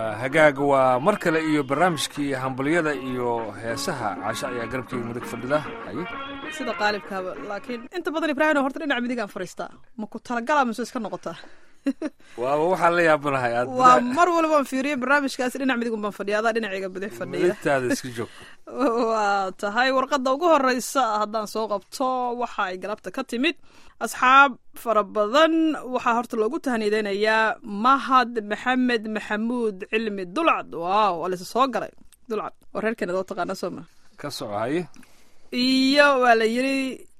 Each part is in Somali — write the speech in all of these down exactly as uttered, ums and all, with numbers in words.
hagaaga waa mar kale iyo barnaamijkii hambaliyada iyo heesaha caasha ayaa garabkeyga midig fadhida haye sida qaalibkaaba laakiin inta badan ibraahim horta dhinaca midigaan fariistaa ma ku talagala mise iska noqotaa waaba waxaan la yaabanahay waa mar walba aan fiiriyo barnaamijkaasi dhinac midigun baan fadhiya adaa dhinacayga bidix fadhiya midigtaada iska joog waa tahay warqadda ugu horeysa haddaan soo qabto waxa ay galabta ka timid asxaab fara badan waxaa horta loogu tahnideynayaa mahad maxamed maxamuud cilmi dulcad waaw waa laysa soo galay dulcad oo reerkeena doo taqaana sooma ka soco haye iyo waa la yidhi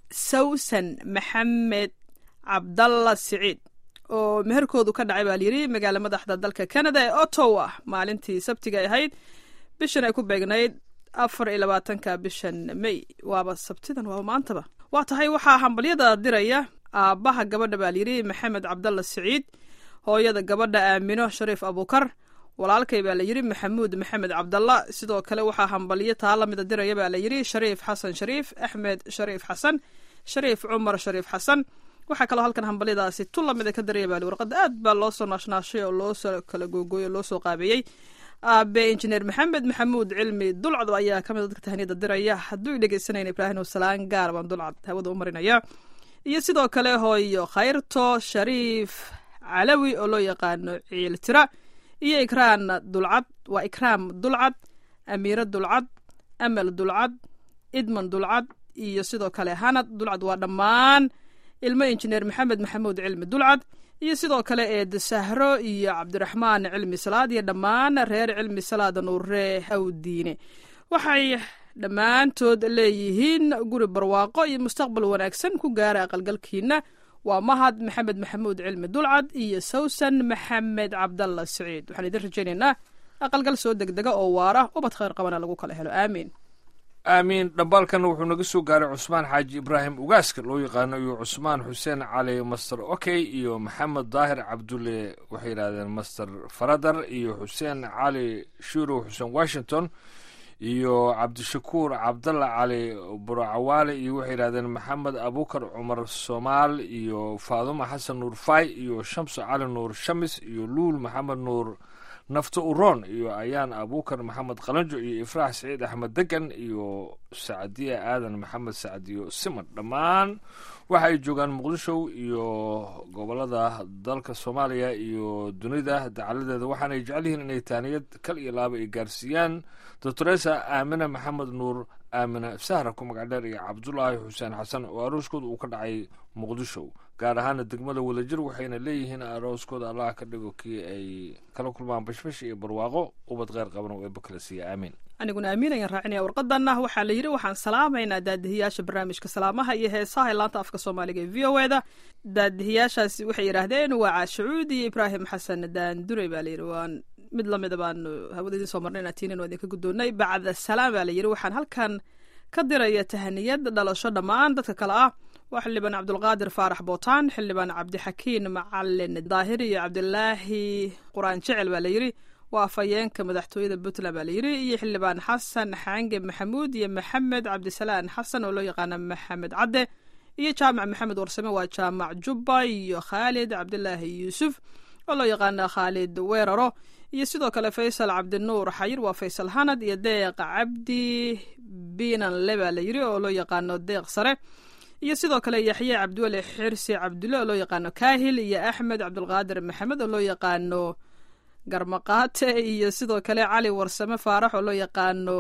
sawsan maxamed cabdalla siciid oo meherkoodu ka dhacay baa layidhi magaala madaxda dalka canada ee ottawa maalintii sabtiga ahayd bishan ay ku beegnayd afar iyo labaatanka bishan may waaba sabtidan waaba maantaba waa tahay waxaa hambalyada diraya aabbaha gabadha baa layidhi maxamed cabdalla siciid hooyada gabadha aamino shariif abuukar walaalkay baa layidhi maxamuud maxamed cabdalla sidoo kale waxaa hambalyo taa lamida diraya baa layidhi shariif xasan shariif axmed shariif xasan shariif cumar shariif xasan waxaa kaloo halkan hambalyadaasi tu lamida ka daraya baa warqadda aad baa loo soo naashnaashay oo loo soo kala googooyey oo loo soo qaabeeyey aabe injineer maxamed maxamuud cilmi dulcad ayaa kamid dadka tahniyada diraya hadduu i dhegeysanayna ibraahim salaan gaar baan dulcad hawada u marinaya iyo sidoo kale hooyo khayrto shariif calawi oo loo yaqaano ciil tira iyo ikraan dulcad waa ikraam dulcad amiiro dulcad amal dulcad idman dulcad iyo sidoo kale hanad dulcad waa dhammaan ilmo injineer maxamed maxamuud cilmi dulcad iyo sidoo kale eed sahro iyo cabdiraxmaan cilmi salaad iyo dhammaan reer cilmi salaad nuure awdiine waxay dhammaantood leeyihiin guri barwaaqo iyo mustaqbal wanaagsan ku gaara aqalgalkiina waa mahad maxamed maxamuud cilmi dulcad iyo sawsan maxamed cabdalla siciid waxaan idin rajaynaynaa aqalgal soo degdega oo waara ubad khayr qabana lagu kala helo aamiin aamiin dhambaalkan wuxuu naga soo gaaray cusmaan xaaji ibraahim ugaaska loo yaqaano iyo cusmaan xuseen cali master okey iyo maxamed daahir cabdulle waxay yidhahdeen master faradar iyo xuseen cali shurow xuseen washington iyo cabdishakuur cabdalla cali buracawaale iyo waxay yidhahdeen maxamed abukar cumar soomaal iyo faaduma xasan nuur fay iyo shamso cali nuur shamis iyo luul maxamed nuur nafto uroon iyo ayaan abukar maxamed qalanjo iyo ifraax saciid axmed degan iyo sacdiya aadan maxamed sacdiyo siman dhammaan waxa ay joogaan muqdisho iyo gobolada dalka soomaaliya iyo dunida dacaladeeda waxaanay jecel yihiin inay taaniyad kal iyo laaba ay gaarsiiyaan doctoresa aamina maxamed nuur aamina sahra ku magac dheer iyo cabdulaahi xuseen xasan oo arooskooda uu ka dhacay muqdisho gaar ahaana degmada wadajir waxayna leeyihiin arooskooda allah ka dhigo kii ay kala kulmaan bashbash iyo barwaaqo ubad kheyr qaban oo eebba kala siiya aamiin aniguna aamiin ayaan raacinaya warqadanah waxaa la yidhi waxaan salaamaynaa daadihiyaasha barnaamijka salaamaha iyo heesaha ee laanta afka soomaaliga ee v o eda daadihiyaashaasi waxay yidhaahdeen waa caashacuud iyo ibraahim xasan daandure baa layidhi waan mid lamida baanu hawada idin soo marnay inaatiinin oo idinka guddoonnay bacda salaam baa la yidhi waxaan halkan ka diraya tahaniyad dhalasho dhammaan dadka kale ah waa xildhibaan cabdulqaadir faarax bootaan xildhibaan cabdixakiin macalin daahir iyo cabdilaahi quraan jecel baa layidhi waa afhayeenka madaxtooyada puntland baa layidhi iyo xildhibaan xasan xaange maxamuud iyo maxamed cabdisalaan xasan oo loo yaqaana maxamed cadde iyo jaamac maxamed warsame waa jaamac jubba iyo khaalid cabdilaahi yuusuf oo loo yaqaana khaalid weeraro iyo sidoo kale faysal cabdinuur xayir waa faysal hanad iyo deeq cabdi biinanle baa layidhi oo loo yaqaano deeq sare iyo sidoo kale yaxye cabdiweli xirsi cabdulle oo loo yaqaano kaahil iyo axmed cabdulqaadir maxamed oo loo yaqaano garmaqaate iyo sidoo kale cali warsame faarax oo loo yaqaano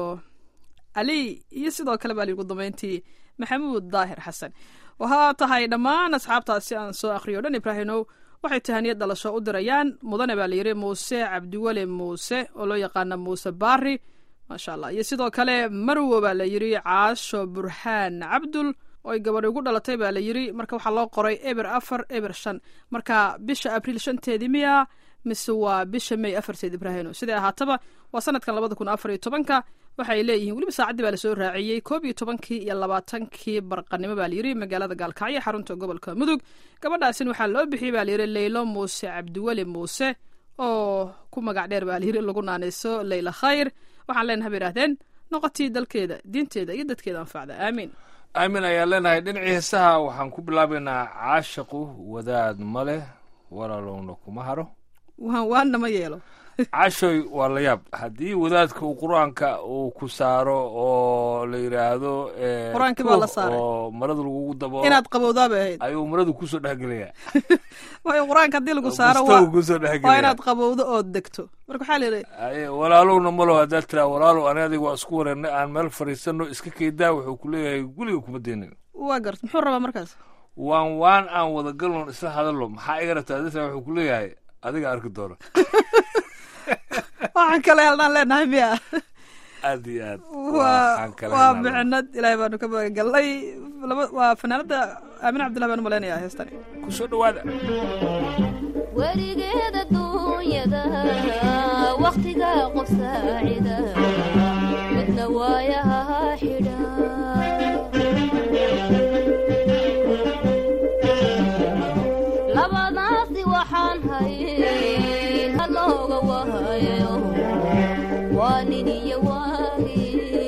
ali iyo sidoo kale baa ligu dambeyntii maxamuud daahir xasan waxaa tahay dhammaan asxaabtaasi aan soo akhriyo dhan ibraahimow waxay tahaniyad dhalasho u dirayaan mudane baa layidhi muuse cabdiweli muuse oo loo yaqaano muuse baari maasha allah iyo sidoo kale marwo baa layidhi caasho burhaan cabdul oo ay gabadhi ugu dhalatay baa layidhi marka waxaa loo qoray eber afar eber shan marka bisha abriil shanteedii miya mise waa bisha may afarteed ibraahino siday ahaataba waa sanadkan labada kun afar iyo tobanka waxay leeyihiin weliba saacaddii baa lasoo raaciyey koob iyo tobankii iyo labaatankii barqanimo baa layidhi magaalada gaalkacyo xarunta gobolka mudug gabadhaasin waxaa loo bixiyey baa layidhi leylo muuse cabdiweli muuse oo ku magac dheer baa layidhi lagu naanayso leyla khayr waxaan leenahay bay idhahdeen noqotii dalkeeda diinteeda iyo dadkeeda anfacda aamiin aamin ayaan leenahay dhinacii heesaha waxaan ku bilaabaynaa caashaqu wadaad ma leh walaalowna kuma haro waan waanna ma yeelo cashoy waa la yaab haddii wadaadka uu qur-aanka uu ku saaro oo la yidhaahdo qur-aankii baa la saaray oo marada lagugu dabo inaad qabowdaa bay ahayd ayuu maradu kusoo dhexgelaya waayo qur-aanka haddii lagu saaro waa inaad qabowdo ood degto marka waxaa layidhi walaalowna malo haddaad tiraa walaalow ani adiga waa isku wareernay aan meel fadhiisano iska keedaa wuxuu ku leeyahay guriga kuma deynayo waa garta muxuu rabaa markaas waan waan aan wada galnoon isla hadallo maxaa iga rabtaa dadka wuxuu ku leeyahay adiga arki doona waxaan kale helnaan leenahay miya aad iyo aad waa micnad ilaahay baanu ka magagalnay waa fanaanada aamin cabdillahi baan umalaynaya heestani ku soo dhawaada werigeeda duunyada waktiga qof saacida midna waayaha xidha labadaasi waxaan hayn halooga wahayo waa nin iyo waagi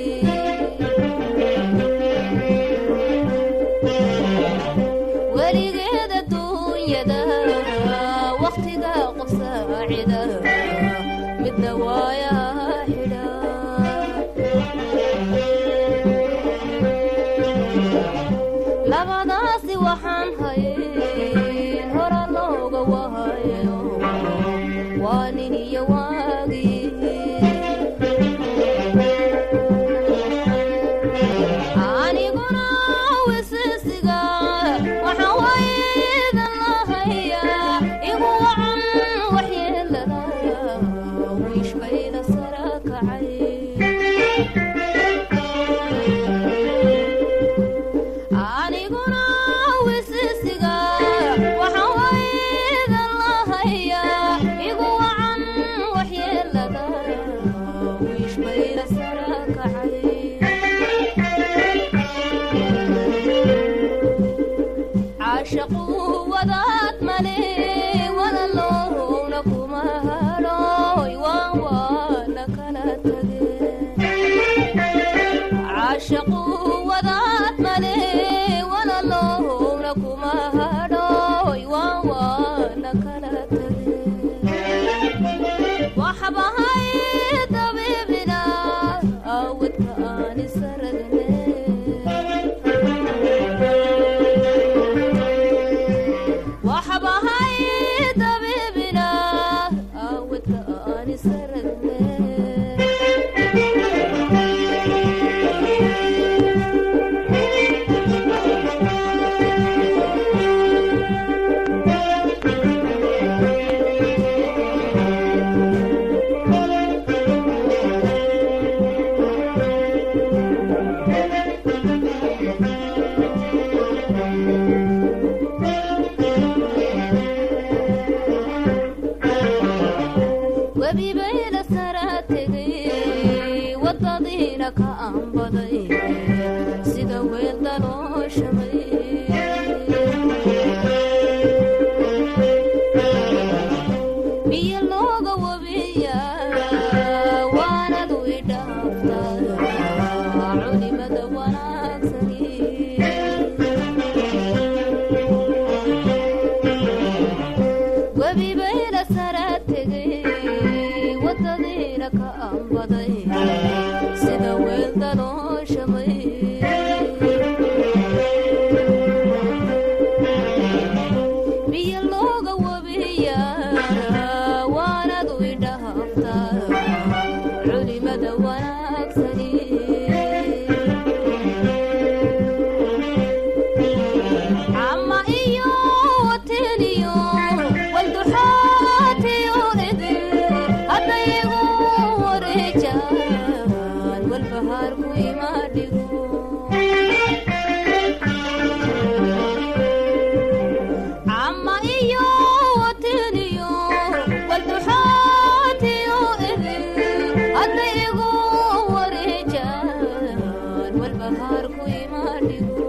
werigeeda duunyada waktiga qof saacida midna waayaha xidha labadaasi waxaan hayn hora looga wahayo waa nin iyo waagi aniguna wisisiga waxaan waydan lahaya igu wacan waxyeelada wiishbayda sara kacay aniguna wisisiga waxaan waydan lahaya igu wacan waxyeelada wiishbayda sara kacay caashaqu wadaad male walaloowna kuma hadhooy waan waana kala tageen caashaqu wadaad male walaloowna kuma hadhooy waan waana kala tageen waxbahay dabiibina awadka aan isaragne waxbahay dabiibina awadka aan isaragne webibayla sara tegay wadadiina ka aanbaday sida weel dalooshamay biyo looga wabiya waanadu idhaaftaa culimada wanaagsani webibayla sara tegay wadadiina ka aanbaday sida weel dalooshamay biyo looga wabiya waanadu idhaaftaa culimada wanaagsani ama iyo wateniyo walduxaatiyo idin haddayigu wareejaan walbahaarku imaadhigo ama iyo wateniyo walduxaatiyo idin haddayigu wareejaan walbahaarku imaadhigo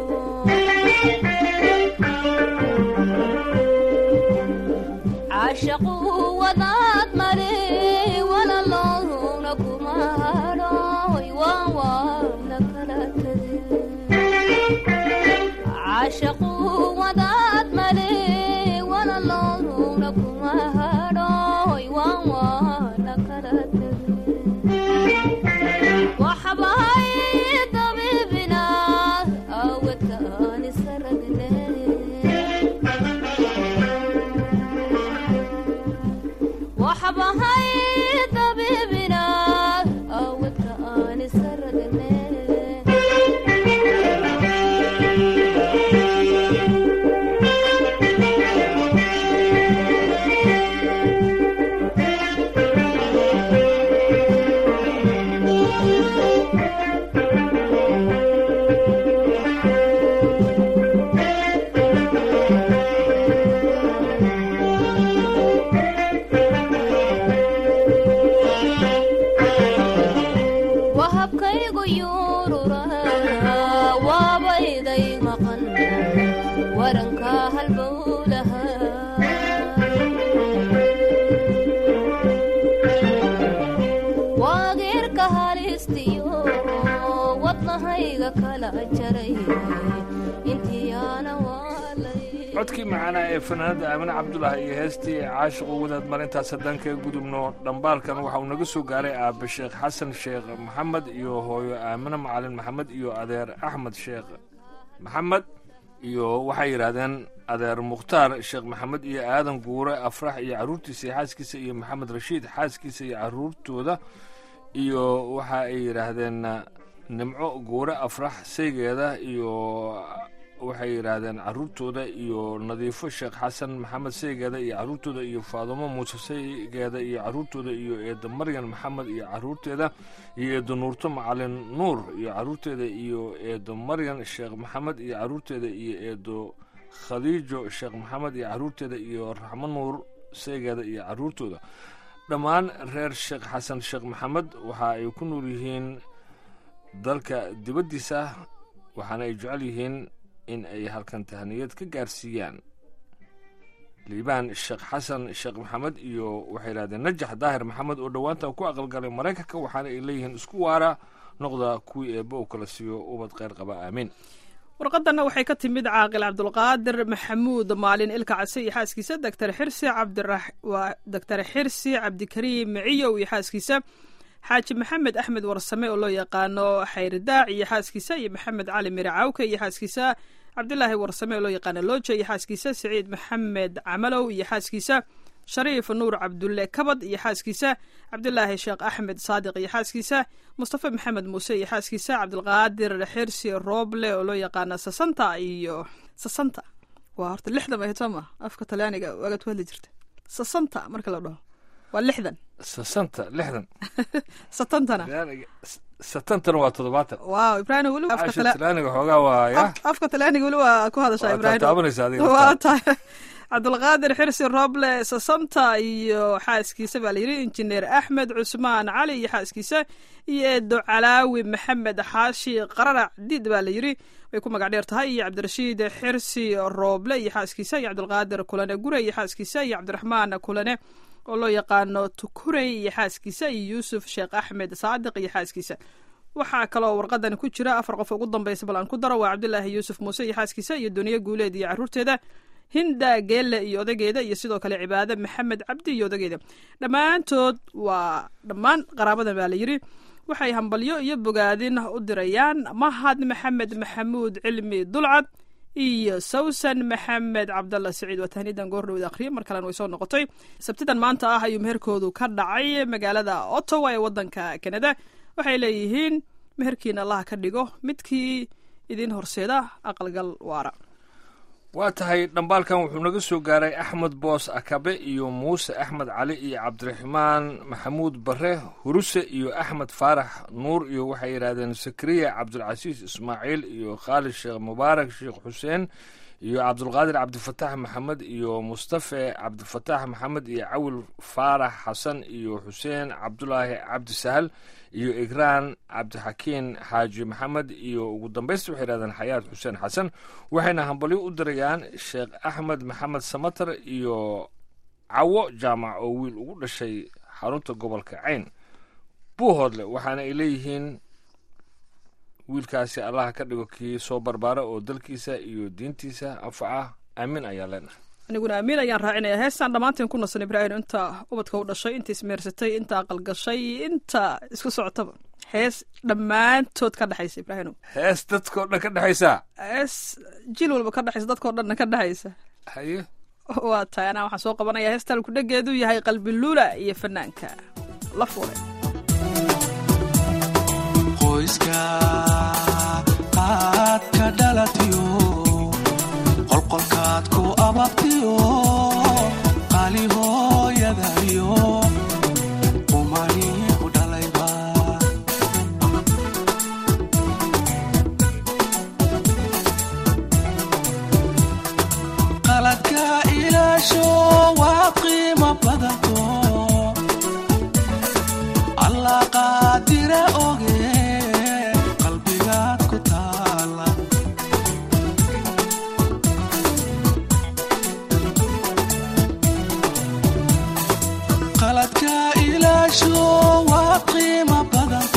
caashaqu wadaad male walaloowna kuma hadhooy waan waana kala tageen caashaqu wadaad male walaloowna kuma hadhooy waan waana warka halistiyo wadnahayga kala jaray intiyaana waalay codkii macaanaa ee fanaanada aamine cabdulaahi iyo heestii caashiqu wadaad marintaas haddaan kaga gudubno dhambaalkan waxa uu naga soo gaaray aabe sheekh xasan sheekh maxamed iyo hooyo aamine macalin maxamed iyo adeer axmed sheekh maxamed iyo waxay yidhaahdeen adeer mukhtaar sheekh maxamed iyo aadan guure afrax iyo carruurtiisa iyo xaaskiisa iyo maxamed rashiid xaaskiisa iyo carruurtooda iyo waxa ay yidhaahdeen nimco guure afrax saygeeda iyo waxay yidhaahdeen carruurtooda iyo nadiifo sheekh xasan maxamed saygeeda iyo carruurtooda iyo faadumo muuse saygeeda iyo carruurtooda iyo eedo maryan maxamed iyo carruurteeda iyo eedo nuurto macalin nuur iyo carruurteeda iyo eedo maryan sheekh maxamed iyo carruurteeda iyo eedo khadiijo sheekh maxamed iyo carruurteeda iyo raxmo nuur saygeeda iyo carruurtooda dhammaan reer sheekh xasan sheekh maxamed waxa ay ku nool yihiin dalka dibaddiisa waxaana ay jecel yihiin in ay halkan tahaniyad ka gaarsiiyaan liibaan sheekh xasan sheekh maxamed iyo waxay yidhahdeen najax daahir maxamed oo dhowaanta ku aqalgalay maraykanka waxaana ay leeyihiin isku waara noqda kuwii eebba u kala siiyo ubad kheyr qaba aamiin warqadanna waxay ka timid caaqil cabdulqaadir maxamuud maalin ilka case iyo xaaskiisa doctor xirsi cabdirax waa doctor xirsi cabdikariim miciyow iyo xaaskiisa xaaji maxamed axmed warsame oo loo yaqaano xayrdaac iyo xaaskiisa iyo maxamed cali mire cawke iyo xaaskiisa cabdilaahi warsame oo loo yaqaano looja iyo xaaskiisa siciid maxamed camalow iyo xaaskiisa shariif nuur cabdulle kabad iyo xaaskiisa cabdilaahi sheekh axmed saadiq iyo xaaskiisa mustafa maxamed muuse iyo xaaskiisa cabdilqaadir xirsi rooble oo loo yaqaano sasanta iyo sasanta waa horta lixdan bay toma afka talyaaniga waagad ku hadli jirta sasanta marka la dhaho waa lixdan sasanta lixdan satantana satantana waa toddobaatan waaw ibraahim weli afka talyaaniga xoogaa waa ya afka talyaaniga weli waa ku hadashaa ibraahim taabanaysa adiga waa tahay cabdulqaadir xirsi roble sasanta iyo xaaskiisa baa layidhi injineer axmed cusmaan cali iyo xaaskiisa iyo eedo calaawi maxamed xaashi qararac diid baa layidhi way ku magac dheer tahay iyo cabdirashiid xirsi rooble iyo xaaskiisa iyo cabdulqaadir kulane gure iyo xaaskiisa iyo cabdiraxmaan kulane oo loo yaqaano tukurey iyo xaaskiisa iyo yuusuf sheekh axmed saadiq iyo xaaskiisa waxaa kaloo warqadan ku jira afar qof ugu dambaysa bal aan ku daro waa cabdilaahi yuusuf muuse iyo xaaskiisa iyo duniye guuleed iyo carruurteeda hinda geelle iyo odageeda iyo sidoo kale cibaade maxamed cabdi iyo odageeda dhammaantood waa dhammaan qaraabadan baa layidhi waxay hambalyo iyo bogaadin u dirayaan mahad maxamed maxamuud cilmi dulcad iyo sawsan maxamed cabdalla siciid waa tahniidan goordhowda akhriye mar kalena way soo noqotay sabtidan maanta ah ayuu meherkoodu ka dhacay magaalada ottawa ee waddanka kanada waxay leeyihiin meherkiina allaha ka dhigo midkii idiin horseeda aqalgal waara waa tahay dhambaalkan wuxuu naga soo gaaray axmed boos akabe iyo muuse axmed cali iyo cabdiraxmaan maxamuud bare huruse iyo axmed faarax nuur iyo waxay yidhaahdeen sakriya cabdulcasiis ismaaciil iyo khaalid sheekh mubaarak sheekh xuseen iyo cabdulqaadir cabdifatax maxamed iyo mustafe cabdifatax maxamed iyo cawil faarax xasan iyo xuseen cabdulaahi cabdisahal iyo igraan cabdixakiin xaaji maxamed iyo ugu dambaysta waxay yidhahdeen xayaad xuseen xasan waxayna hambalyo u dirayaan sheekh axmed maxamed samatar iyo cawo jaamac oo wiil ugu dhashay xarunta gobolka cayn buuhoodle waxaana ay leeyihiin wiilkaasi allaha ka dhigo kii soo barbaara oo dalkiisa iyo diintiisa anfaca aamin ayaa leenahay aniguna amiin ayaan raacinaya heestaan dhammaanteen ku nasan ibraahim inta ubadka u dhashay inta ismeersatay inta aqalgashay inta isku socotaba hees dhammaantood ka dhexaysa ibraahim hees dadkao dhan ka dhexaysa hees jil walba ka dhexaysa dadkao dhanna ka dhexaysa haye waa tahay anaa waxaan soo qabanaya heestaan kudhegeedu yahay qalbi luula iyo fanaanka la fuulay qoyska aad ka dhalatiyo qolqolkaad ku ababtiyo qaali hooyadayo umani u dhalayba qaladka ilaasho waa qiimo badanto allah qaadira oge qalbigaad ku taala qaladka ilaasho waa qiimo badan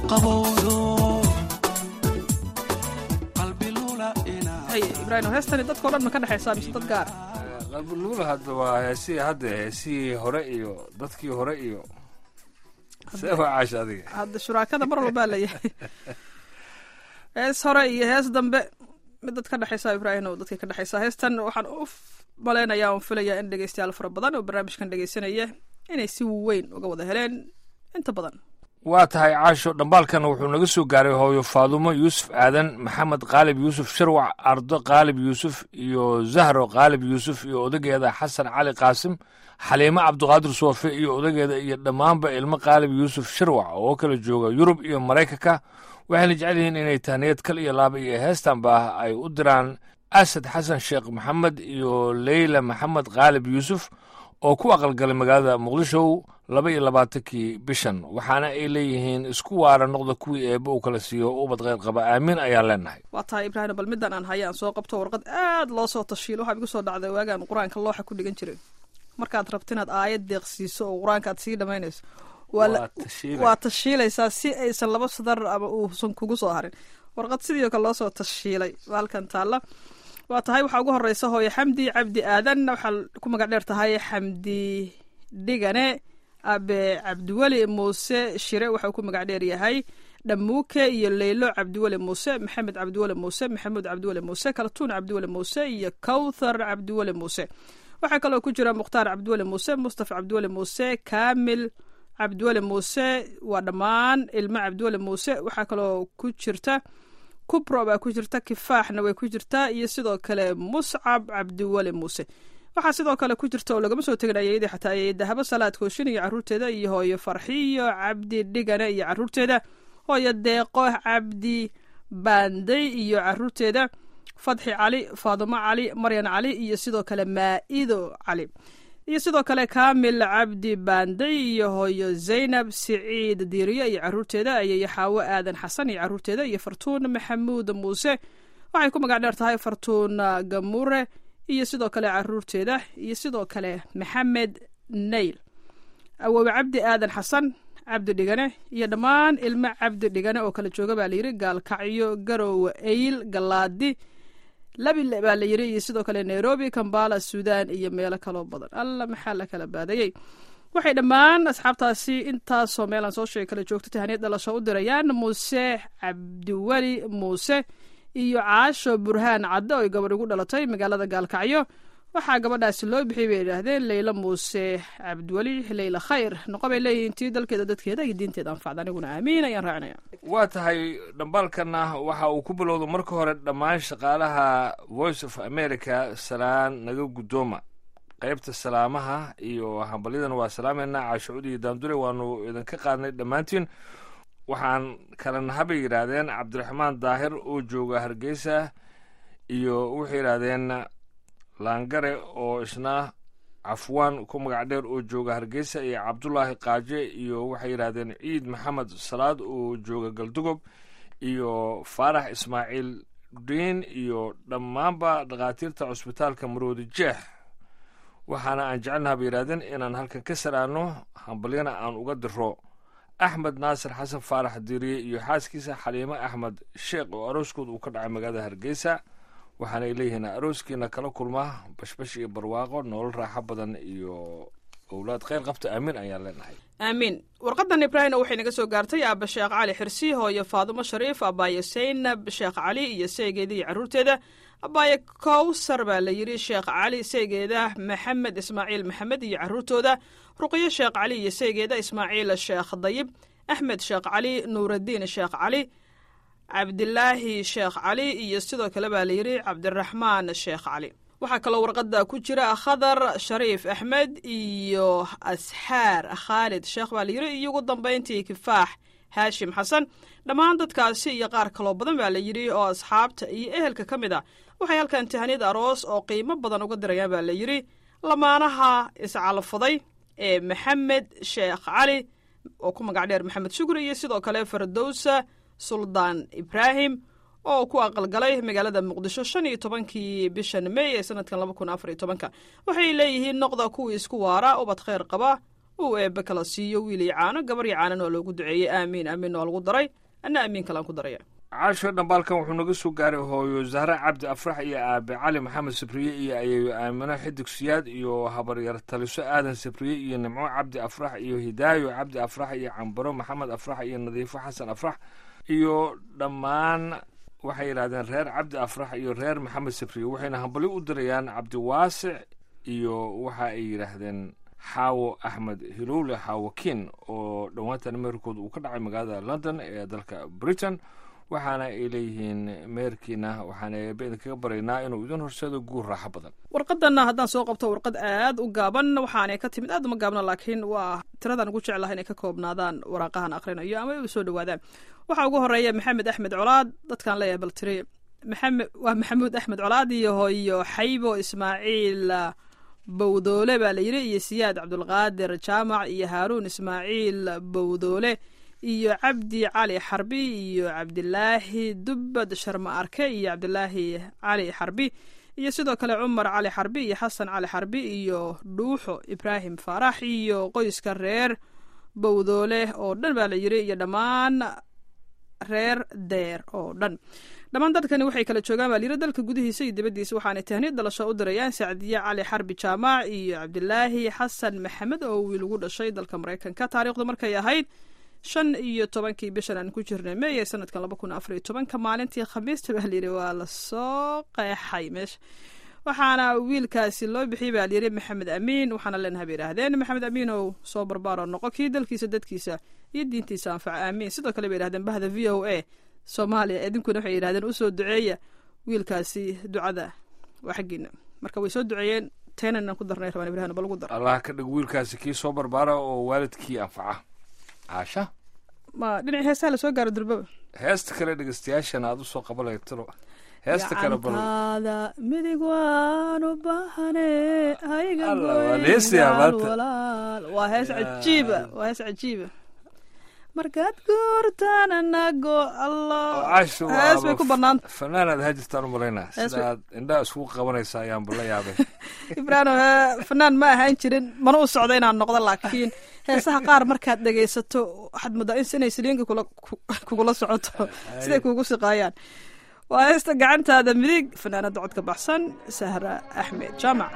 qabowdo qalbi lula inaa hay ibraahim heestani dadkao dhan ma ka dhexaysaa mise dad gaar qalbiluula hadda waa heesihii hadda heesihii hore iyo dadkii hore iyo see waa caasha adiga hadda shuraakada mar walbaa layahay hees hore iyo hees dambe mid dad ka dhexaysaa ibraahim oo dadkay ka dhexaysaa heestan waxaan u malaynayaa oon filayaa in dhegeystayaal fara badan oo barnaamijkan dhegeysanaya inay si weyn uga wada heleen inta badan waa tahay caasho dhambaalkan wuxuu naga soo gaaray hooyo faadumo yuusuf aadan maxamed qaalib yuusuf sharwac ardo qaalib yuusuf iyo zahro qaalib yuusuf iyo odageeda xasan cali qaasim xaliimo cabdiqaadir soofe iyo odageeda iyo dhammaanba ilmo qaalib yuusuf sharwac oo kala jooga yurub iyo maraykanka waxayna jecel yihiin inay tahniyad kal iyo laaba iyo heestanba ay u diraan asad xasan sheekh maxamed iyo leyla maxamed qaalib yuusuf oo ku aqalgalay magaalada muqdisho laba iyo labaatankii bishan waxaana ay leeyihiin isku waara noqda kuwii eebba uu kala siiyo ubad qayr qaba aamiin ayaan leenahay waa tahay ibraahim bal middan aan hayaan soo qabto warqad aad loo soo tashiilo waxaa igu soo dhacday waagaan qur-aanka looxa ku dhigan jiray markaad rabto inaad aayad deeqsiiso oo qur-aanka aad sii dhammaynayso waa tashiilaysaa si aysan laba sadar ama uusan kugu soo harin warqad sidii oo kale loo soo tashiilay halkan taalla waa tahay waxaa ugu horeysa hooye xamdi cabdi aadan waxaa ku magac dheer tahay xamdi dhigane abe cabdiweli muuse shire waxau ku magac dheer yahay dhamuuke iyo leylo cabdiweli muuse maxamed cabdiweli muuse maxamuud cabdiweli muuse kaltuun cabdiweli muuse iyo kawthar cabdiweli muuse waxaa kaloo ku jira mukhtaar cabdiweli muuse mustafa cabdiweli muuse kaamil cabdiweli muuse waa dhammaan ilmo cabdiweli muuse waxaa kaloo ku jirta kubro baa ku jirta kifaaxna way ku jirtaa iyo sidoo kale muscab cabdiweli muuse waxaa sidoo kale ku jirta oo lagama soo tegin ayayadii xataa ayay dahabo salaad kooshin iyo carruurteeda iyo hooyo farxiyo cabdi dhigane iyo carruurteeda hooyo deeqo cabdi baanday iyo carruurteeda fadxi cali faadumo cali maryan cali iyo sidoo kale maa'ido cali iyo sidoo kale kaamil cabdi baanday iyo hooyo zaynab siciid diiriye iyo carruurteeda ayay xaawo aadan xasan iyo carruurteeda iyo fartuun maxamuud muuse waxay ku magac dheer tahay fartuun gamure iyo sidoo kale carruurteeda iyo sidoo kale maxamed nayl awoowe cabdi aadan xasan cabdi dhigane iyo dhammaan ilmo cabdi dhigane oo kala jooga baa layidhi gaalkacyo garowe eyl galaadi labile baa la yiri iyo sidoo kale nairobi kambala sudan iyo meelo kaloo badan alla maxaa la kala baadayey waxay dhammaan asxaabtaasi intaasoo meelaan soo sheegay kala joogto tahaniyad dhalasho u dirayaan muuse cabdiweli muuse iyo caasho burhaan cadde oo gabadh ugu dhalatay magaalada gaalkacyo waxaa gabadhaasi loo bixiyay bay yidhaahdeen leyla muuse cabdiweli leyla khayr noqo bay leeyihiin tii dalkeeda dadkeeda iyo diinteeda anfacda aniguna aamiin ayaan raacinaya waa tahay dhambaalkana waxa uu ku bilowda marka hore dhammaan shaqaalaha voice of america salaan naga guddooma qaybta salaamaha iyo hambalyadan waa salaameynaa caashucuud iyo daamdure waanu idinka qaadnay dhammaantiin waxaan kala naha bay yidhaahdeen cabdiraxmaan daahir oo jooga hargeysa iyo waxay yidhaahdeen laangare oo isna cafwaan ku magac dheer oo jooga hargeysa iyo cabdulaahi qaaje iyo waxay yidhaahdeen ciid maxamed salaad oo jooga galdugob iyo faarax ismaaciil diin iyo dhammaanba dhakhaatiirta cusbitaalka maroodi jeex waxaana aan jecelnaha bay yidhahdeen inaan halkan ka salaano hambalyana aan uga diro axmed naasir xasan faarax diiriye iyo xaaskiisa xaliimo axmed sheekh oo arooskooda uu ka dhacay magaalada hargeysa waxaanay leeyihiin arooskiina kala kulma bashbash iyo barwaaqo nolol raaxo badan iyo owlaad kheyr qabta aamiin ayaan leenahay aamiin warqadan ibraahimna waxay naga soo gaartay aaba sheekh cali xirsi hooyo faadumo shariif abaaye saynab sheekh cali iyo seegeeda iyo carruurteeda abaaye kowsar baa la yidhi sheekh cali seegeeda maxamed ismaaciil maxamed iyo carruurtooda ruqyo sheekh cali iyo seegeeda ismaaciil sheekh dayib axmed sheekh cali nuuraddiin sheekh cali cabdilaahi sheekh cali iyo sidoo kale baa layidhi cabdiraxmaan sheekh cali waxaa kaloo warqadda ku jira khadar shariif axmed iyo asxaar khaalid sheekh baa layidhi iyo ugu dambayntii kifaax haashim xasan dhammaan dadkaasi iyo qaar kaloo badan baa la yidhi oo asxaabta iyo ehelka ka mid a waxay halkan tahaniyad aroos oo qiimo badan uga dirayaan baa la yidhi lamaanaha iscalfaday ee maxamed sheekh cali oo ku magac dheer maxamed shukri iyo sidoo kale fardowsa suldaan ibraahim oo ku aqalgalay magaalada muqdisho shan iyo tobankii bishan mey ee sanadkan laba kun afar iyo tobanka waxay leeyihiin noqda kuwii isku waara ubad kheyr qaba uu eebbe kala siiyo wiil iyo caano gabar iyo caanan oo loogu duceeyey aamiin aamiin oo lagu daray anna aamiin kalaan ku daraya caasho dhambaalkan wuxuu naga soo gaaray hooyo zahra cabdi afrax iyo aabe cali maxamed sabriye iyo ayeeyo aamino xidig siyaad iyo habaryar taliso aadan sabriye iyo nimco cabdi afrax iyo hidaayo cabdi afrax iyo cambaro maxamed afrax iyo nadiifo xasan afrax iyo dhammaan waxay yidhahdeen reer cabdi afrax iyo reer maxamed sabriye waxayna hambali u dirayaan cabdiwaasic iyo waxa ay yidhaahdeen xaawo axmed hilowle xaawo kin oo dhowaantan meerkooda uu ka dhacay magaalada london ee dalka britain waxaana ay leeyihiin meerkiina waxaana eebbe idinkaga baraynaa inuu idin horseedo guur raaxo badan warqadanna haddaan soo qabto warqad aad u gaaban waxaanay ka timid aad uma gaabna laakiin waa tiradaan ugu jeclaha inay ka koobnaadaan waraaqahan aqrinayo ama ay u soo dhawaadaan waxaa ugu horeeya maxamed axmed colaad dadkaan leeyahay bal tiri maxamed waa maxamuud axmed colaad iyo hooyo xaybo ismaaciil bowdoole baa la yidhi iyo siyaad cabdulqaadir jaamac iyo haaruun ismaaciil bowdoole iyo cabdi cali xarbi iyo cabdilaahi dubbad sharma arke iyo cabdilaahi cali xarbi iyo sidoo kale cumar cali xarbi iyo xasan cali xarbi iyo dhuuxo ibraahim faarax iyo qoyska reer bowdoole oo dhan baa la yidhi iyo dhammaan reer deer oo dhan dhammaan dadkani waxay kala joogaan baa layidhi dalka gudihiisa iyo dibaddiisa waxaanay tahniid dhalasho u dirayaan sacdiye cali xarbi jaamac iyo cabdilaahi xasan maxamed oo wiil ugu dhashay dalka maraykanka taariikhdu markay ahayd shan iyo tobankii bishan aan ku jirnay meeye sanadkan laba kun afar iyo tobanka maalintii khamiista baa layidhi waa lasoo qeexay meesha waxaana wiilkaasi loo bixiyey baa layidhi maxamed amiin waxaana leenahay bay yidhahdeen maxamed amiin oo soo barbaaro noqo kii dalkiisa dadkiisa iyo diintiisa anfaca aamiin sidoo kale bay yidhahdeen bahda v o a soomaaliya idinkuna waxay yidhahdeen usoo duceeya wiilkaasi ducada waa xaggiina marka way soo duceeyeen teenanan ku darnay rabaan ibrahim bal ugu dar allah ka dhig wiilkaasi kii soo barbaara oo waalidkii anfaca caasha ma dhinacii heesaha lasoo gaaro durbaba heesta kale dhegeystayaashana aad usoo qabanaytiro heesta kale bal gacantaada midig waan u baahane hayga Allah, waa leesiyaa maanta. walaal waa hees cajiiba waa hees cajiiba markaad guurtaan anago allah caashu hees bay ku banaanta fanaanaad hajirtaan u malaynaa Hees sida aad indhaha isugu qabanaysa ayaan bala yaabay ibraano fanaan ma ahaan jirin mana u socda inaan noqdo laakiin heesaha qaar markaad dhegaysato waxaad muddaa in inay saliinka kula ku- kugula socoto siday kuugu siqaayaan waa heesta gacantaada midig fanaanada codka baxsan sahra axmed jaamac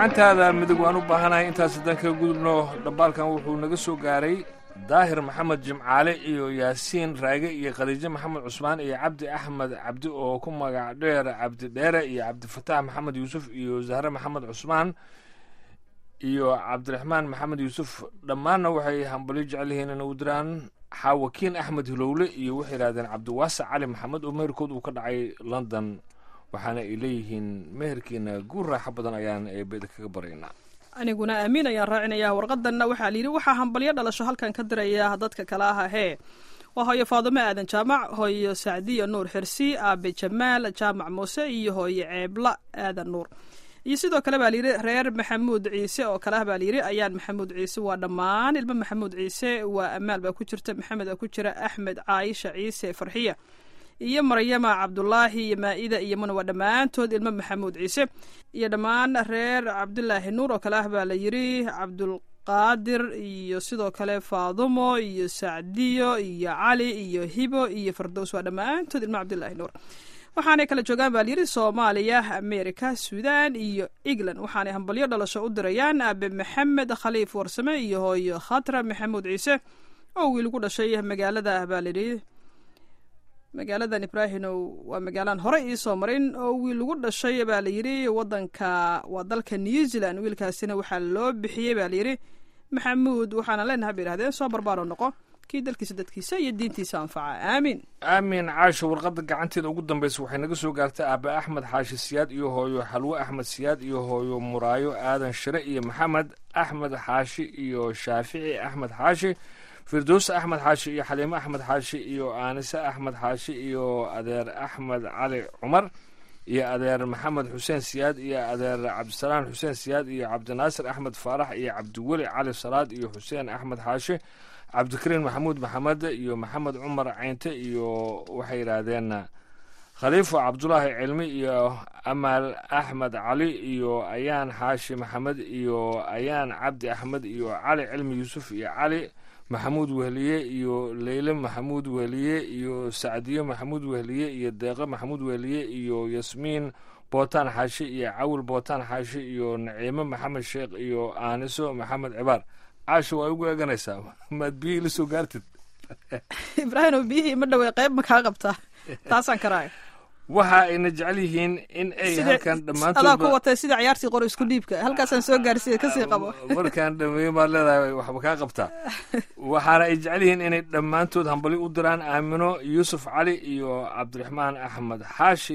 gacantaada midig waan u baahanahay intaas haddaan kaga gudubno dhambaalkan wuxuu naga soo gaaray daahir maxamed jimcaale iyo yaasiin raage iyo khadiijo maxamed cusmaan iyo cabdi axmed cabdi oo ku magac dheer cabdi dheere iyo cabdifataax maxamed yuusuf iyo zahre maxamed cusmaan iyo cabdiraxmaan maxamed yuusuf dhammaanna waxay hambalyo jecel yihiin inay u diraan xaawakiin axmed hilowle iyo waxay yidhahdeen cabdiwaasac cali maxamed oo meherkood uu ka dhacay london waxaana ay leeyihiin meherkiina guur raaxo badan ayaan eebeda kaga baraynaa aniguna aamiin ayaan raacinayaa warqadanna waxaa layidhi waxaa hambalyo dhalasho halkan ka diraya dadka kale aha hee waa hooyo faadumo aadan jaamac hooyo sacdiya nuur xirsi aabe jamaal jaamac muuse iyo hooyo ceebla aadan nuur iyo sidoo kale baa layidhi reer maxamuud ciise oo kale ah baa layidhi ayaan maxamuud ciise waa dhammaan ilmo maxamuud ciise waa amaal baa ku jirta maxamed baa ku jira axmed caayisha ciise farxiya iyo maryama cabdulaahi iyo maa-ida iyo muna waa dhammaantood ilmo maxamuud ciise iyo dhammaan reer cabdulaahi nuur oo kale ah baa la yidhi cabdulqaadir iyo sidoo kale faadumo iyo sacdiyo iyo cali iyo hibo iyo fardows waa dhammaantood ilmo cabdulaahi nuur waxaanay kala joogaan baa layidhi soomaaliya america suudaan iyo england waxaanay hambalyo dhalasho u dirayaan aabe maxamed khaliif warsame iyo hooyo khatra maxamuud ciise oo wiil ku dhashay magaalada baa layidhi magaaladan ibraahinow waa magaalaan hore iisoo marin oo wiil lagu dhashay baa layidhi wadanka waa dalka new zealand wiilkaasina waxaa loo bixiyey baa layidhi maxamuud waxaana leenaha bay yidhahdeen soo barbaaro noqo kii dalkiisa dadkiisa iyo diintiisa anfaca aamiin aamin caasho warqadda gacanteeda ugu dambaysa waxay naga soo gaartay aabe axmed xaashi siyaad iyo hooyo xalwo axmed siyaad iyo hooyo muraayo aadan shire iyo maxamed axmed xaashi iyo shaafici axmed xaashi firdows axmed xaashi iyo xaliimo axmed xaashi iyo aanise axmed xaashi iyo adeer axmed cali cumar iyo adeer maxamed xuseen siyaad iyo adeer cabdisalaan xuseen siyaad iyo cabdinaasir axmed faarax iyo cabdiweli cali salaad iyo xuseen axmed xaashi cabdikariin maxamuud maxamed iyo maxamed cumar caynte iyo waxay yidhaahdeen khaliifo cabdulaahi cilmi iyo amaal axmed cali iyo ayaan xaashi maxamed iyo ayaan cabdi axmed iyo cali cilmi yuusuf iyo cali maxamuud wehliye iyo leyle maxamuud wehliye iyo sacdiyo maxamuud wehliye iyo deeqe maxamuud wehliye iyo yasmiin bootaan xaashi iyo cawil bootaan xaashi iyo naciimo maxamed sheekh iyo aaniso maxamed cibaar caasho waa ugu eeganaysaa maad biyihii la soo gaartid ibraahim biyihii ma dhawey qayb ma kaa qabtaa taasaan karaay waxa ayna jecel yihiin in ay halkan dhammaantood adaa ku watay sida ciyaartii qor isku dhiibka halkaasaan soo gaarsiiya kasii qabo markaan dhameeyo maad leedahay waxba kaa qabtaa waxaana ay jecel yihiin inay dhammaantood hambali u diraan aamino yuusuf cali iyo cabdiraxmaan axmed xaashi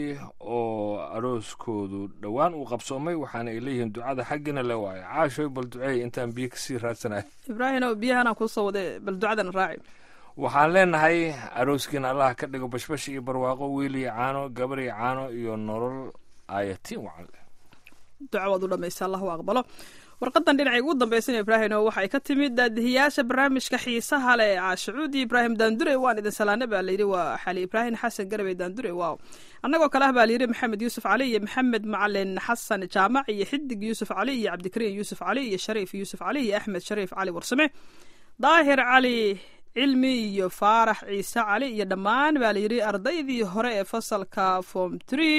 oo arooskoodu dhowaan uu qabsoomay waxaana ay leeyihiin ducada xaggina le waayo caashoy bal duceey intaan biyo kasii raadsanayo ibraahino biyahanaan kusoo waday bal ducadan raaci waxaan leenahay arooskiina allah ka dhigo bashbash iyo barwaaqo wiil iyo caano gabar iyo caano iyo nolol aayatiin wacan duca waad u dhamaysa allahu aqbalo warqadan dhinacay ugu dambaysana ibraahino waxay ka timid daadihiyaasha barnaamijka xiisaha leh caashacuudi ibraahim daandure waan idin salaana baa layidhi waa xali ibraahim xasan garabey daandure waaw annagoo kale ah baa layidhi maxamed yuusuf cali iyo maxamed macalin xasan jaamac iyo xidig yuusuf cali iyo cabdikariin yuusuf cali iyo shariif yuusuf cali iyo axmed shariif cali warsame daahir cali cilmi iyo faarax ciise cali iyo dhammaan baa layidhi ardaydii hore ee fasalka form tree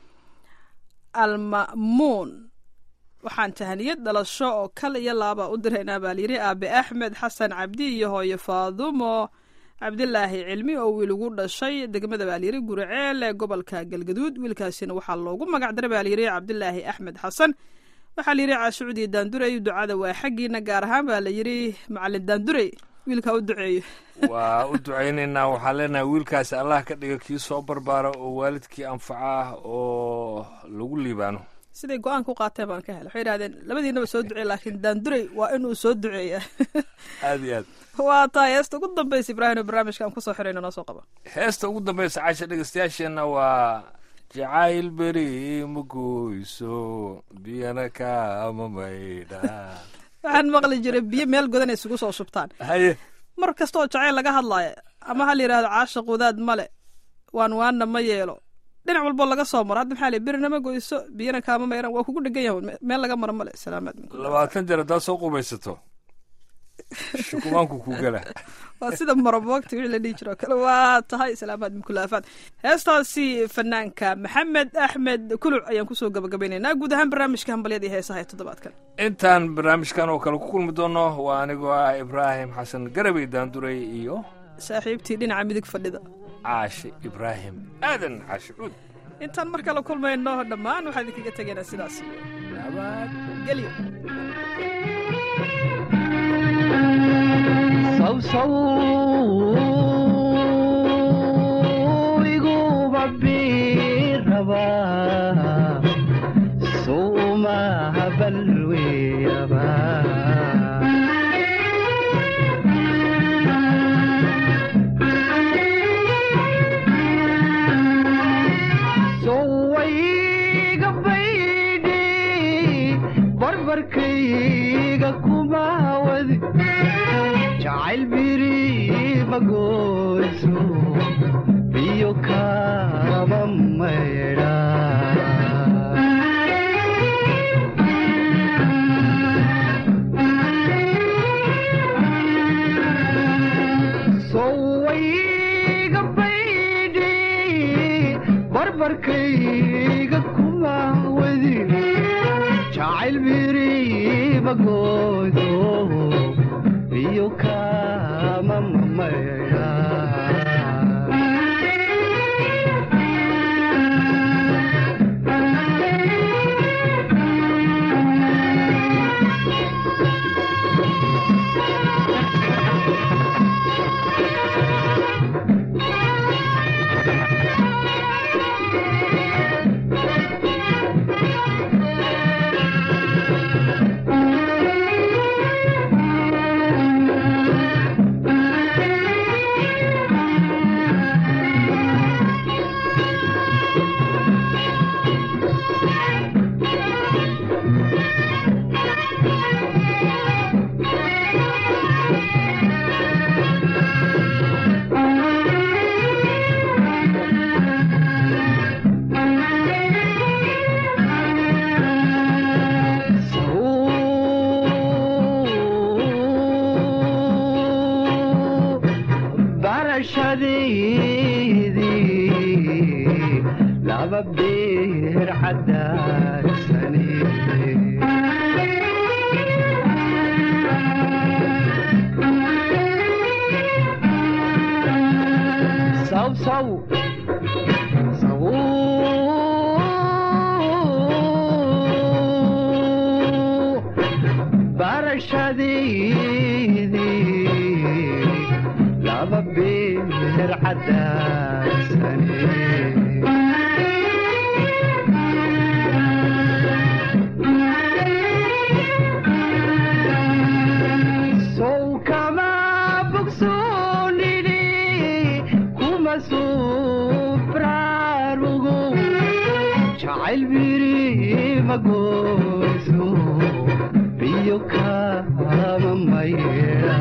alma'muun waxaan tahaniyad dhalasho oo kal iyo laaba u diraynaa baa layidhi aabe axmed xasan cabdi iyo hooyo faadumo cabdilaahi cilmi oo wiil ugu dhashay degmada baa layidhi guriceel ee gobolka galgaduud wiilkaasina waxaa loogu magac daray baa layidhi cabdilaahi axmed xasan waxaa layidhi caashucudi daandurey ducada waa xaggiina gaar ahaan baa layidhi macalin daandurey wiilkaa u duceeyo waa u ducaynaynaa waxaan leenahay wiilkaasi allah ka dhiga kii soo barbaara oo waalidkii anfaca ah oo lagu liibaano siday go-aan ku qaateen baan ka helay waxay yidhahdeen labadiinaba soo duceey laakiin daandurey waa inuu soo duceeya aad iyo aad waa tahay heesta ugu dambaysa ibraahim oo barnaamijka aan kusoo xirayno noo soo qaba heesta ugu dambaysa caasha dhegeystayaasheenna waa jacayl beri ma goyso biyana kaama maydha waxaan maqli jiray biyo meel godan ay isugu soo shubtaan haye mar kastaoo jacayl laga hadlaayo ama ha la yidhahdo caasha qudaad male waan waana ma yeelo dhinac walboo laga soo maro hadda maxaa li birina ma goyso biyana kaama mayran waa kugu dhegan yahay meel laga maro male salaamaad labaatan jeer haddaad soo qubaysato shukumaanku ku gala waa sida maraboogta wixii la dhihi jiro kale. waa tahay salaamaad mukulaafad. heestaasi fanaanka maxamed axmed kuluc ayaan kusoo gabagabaynaynaa guud ahaan barnaamijka hambalyada iyo heesaha ee toddobaadkan. intaan barnaamijkan oo kale ku kulmi doono waa anigoo ah ibraahim xasan garabey daanduray iyo saaxiibtii dhinaca midig fadhida caashe ibraahim aadan caashe cuud. intaan mar kale kulmayno dhammaan waxaan idinkaga tegaynaa sidaas nabad gelyo. saw saw igu babiraba suma balwiyaba sowayga baydi barbarkayga kuma wadi jacayl biri magoyso biyo kama maydha sowayga baydi barbarkayga kuma wadi jacayl biri magoyso biyo kama maydha laba beer cadaansani saw saw saw barashadeedii laba beer cadaansani biri magoyso biyo kama maydha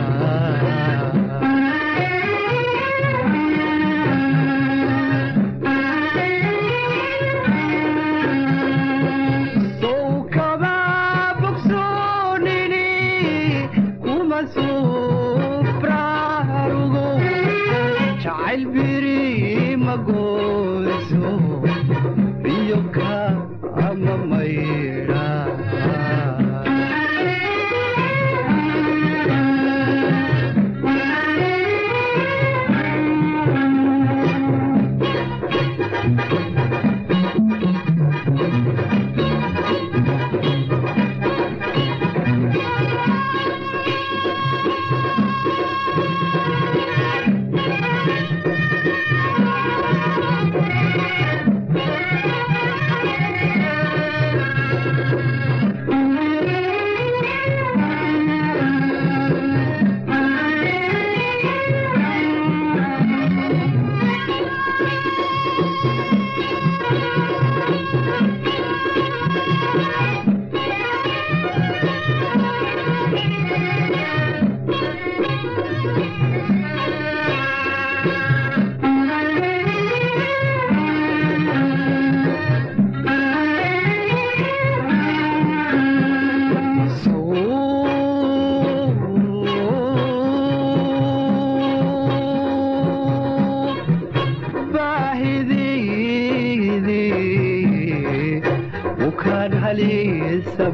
sow kama bogsoonini kuma subrarugo jacayl biri magoyso biyo kama maydha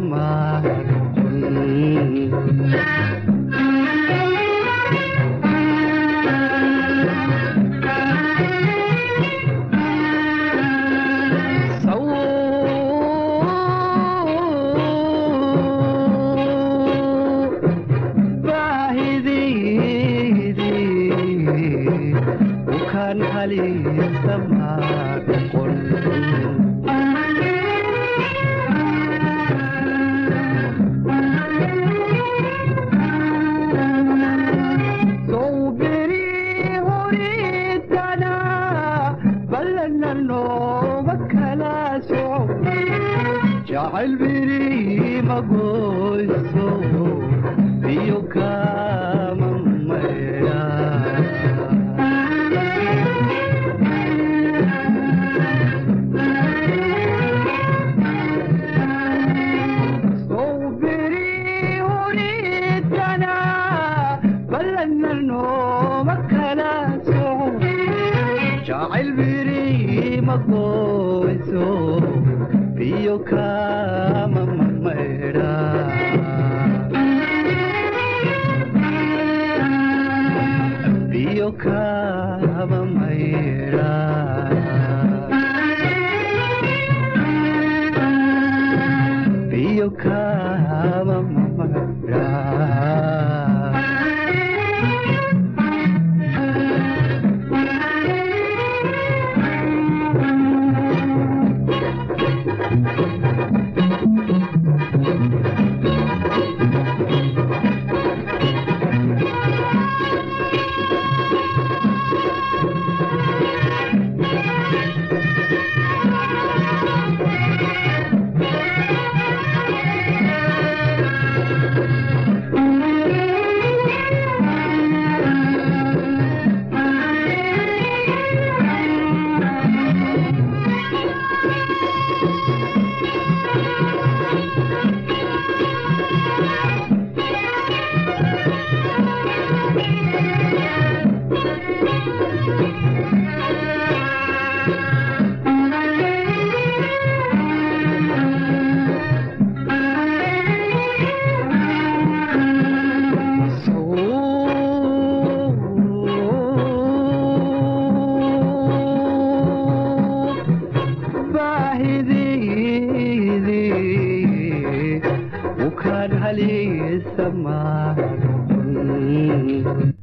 Ukhan hali sama